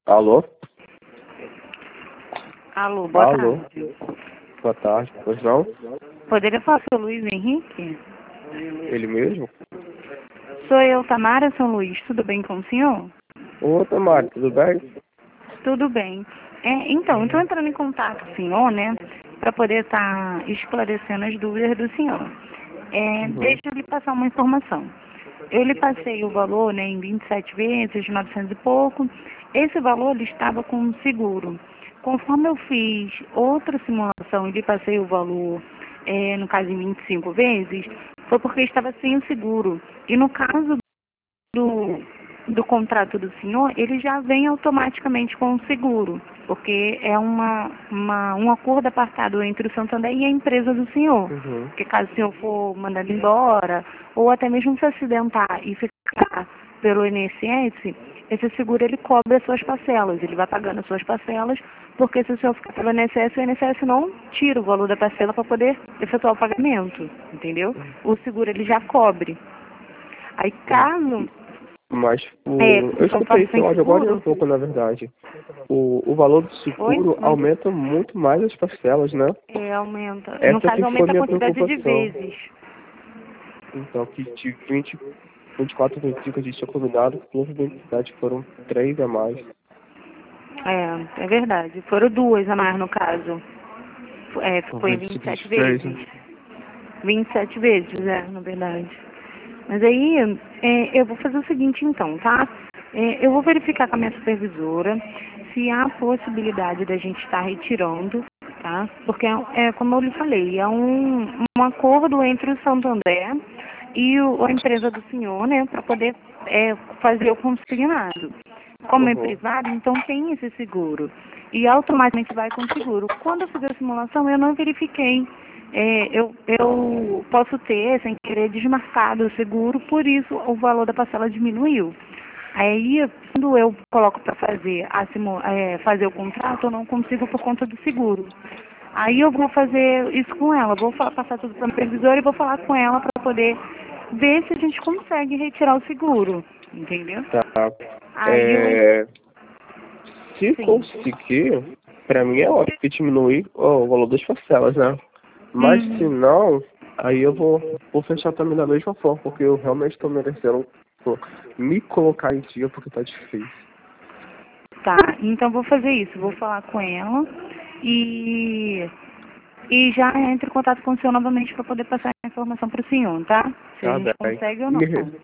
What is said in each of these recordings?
Alô? Alô, boa Alô? tarde. Boa tarde. Pois não? Poderia falar com o Luiz Henrique? Ele mesmo? Sou eu, Tamara São Luís. Tudo bem com o senhor? Ô, Tamara, tudo bem? Tudo bem. Então, eu estou entrando em contato com o senhor, né, para poder estar esclarecendo as dúvidas do senhor. Uhum. Deixa eu lhe passar uma informação. Eu lhe passei o valor, né, em 27 vezes, de 900 e pouco. Esse valor ele estava com seguro. Conforme eu fiz outra simulação e lhe passei o valor, no caso em 25 vezes, foi porque estava sem o seguro. E no caso do contrato do senhor, ele já vem automaticamente com o seguro, porque é um acordo apartado entre o Santander e a empresa do senhor. Uhum. Porque caso o senhor for mandado embora, ou até mesmo se acidentar e ficar pelo INSS, esse seguro ele cobre as suas parcelas, ele vai pagando as suas parcelas, porque se o senhor ficar pelo INSS, o INSS não tira o valor da parcela para poder efetuar o pagamento, entendeu? O seguro ele já cobre. Aí caso Mas eu só escutei faço esse sem áudio agora há um seguro, pouco, na verdade. O valor do oi? seguro aumenta muito mais as parcelas, né? Aumenta. No Essa que caso, foi aumenta a minha quantidade de preocupação. vezes. Então, que de 24, 25 a gente tinha combinado, com a identidade foram 3 a mais. É verdade. Foram duas a mais no caso. Por Foi 25 a 27 gente fez, vezes. né? 27 vezes, na verdade. Mas aí, eu vou fazer o seguinte então, tá? Eu vou verificar com a minha supervisora se há possibilidade da gente estar retirando, tá? Porque, como eu lhe falei, é um acordo entre o Santander e a empresa do senhor, né, para poder fazer o consignado. Como é Uhum. privado, então tem esse seguro. E automaticamente vai com o seguro. Quando eu fiz a simulação, eu não verifiquei. Eu posso ter, sem querer, desmarcado o seguro, por isso o valor da parcela diminuiu. Aí, quando eu coloco para fazer, fazer o contrato, eu não consigo por conta do seguro. Aí eu vou fazer isso com ela, passar tudo para a supervisora e vou falar com ela para poder ver se a gente consegue retirar o seguro, entendeu? Tá. Aí eu, É, se sim. conseguir, pra mim é ótimo que diminui o valor das parcelas, né? Mas se Hum, não, aí eu vou fechar também da mesma forma, porque eu realmente estou merecendo me colocar em dia, porque tá difícil. tá, então vou fazer isso, vou falar com ela e, e já entro em contato com o senhor novamente para poder passar a informação para o senhor, tá? Se a Tá gente bem. consegue ou não.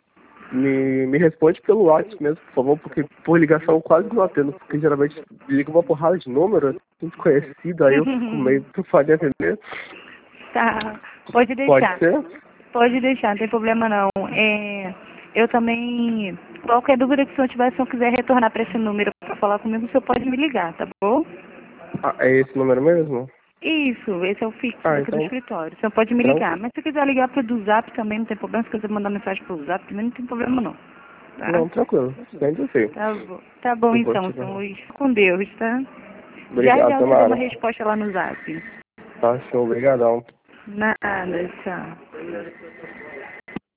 Me responde pelo WhatsApp mesmo, por favor, porque por ligação eu quase não atendo, porque geralmente liga uma porrada de número, muito conhecido, aí eu fico meio por fazer atender. Tá, pode Pode deixar. ser? Pode deixar, não tem problema não. Eu também, qualquer dúvida que o senhor tiver, se o senhor quiser retornar para esse número para falar comigo, o senhor pode me ligar, tá bom? Ah, é esse número mesmo? Isso, esse é o fixo Ah, daqui do então, escritório. O senhor pode me ligar. tranquilo. Mas se quiser ligar para o do Zap também, não tem problema. Se quiser mandar mensagem para o Zap também, não tem problema não. Tá? Não, tranquilo. Sempre assim. Tá bom Eu vou então, te dar. senhor Luiz. Fique com Deus, tá? Já Obrigado, já eu te dou uma Tamara. resposta lá no Zap. Tá, show. Obrigadão. Nada, tchau.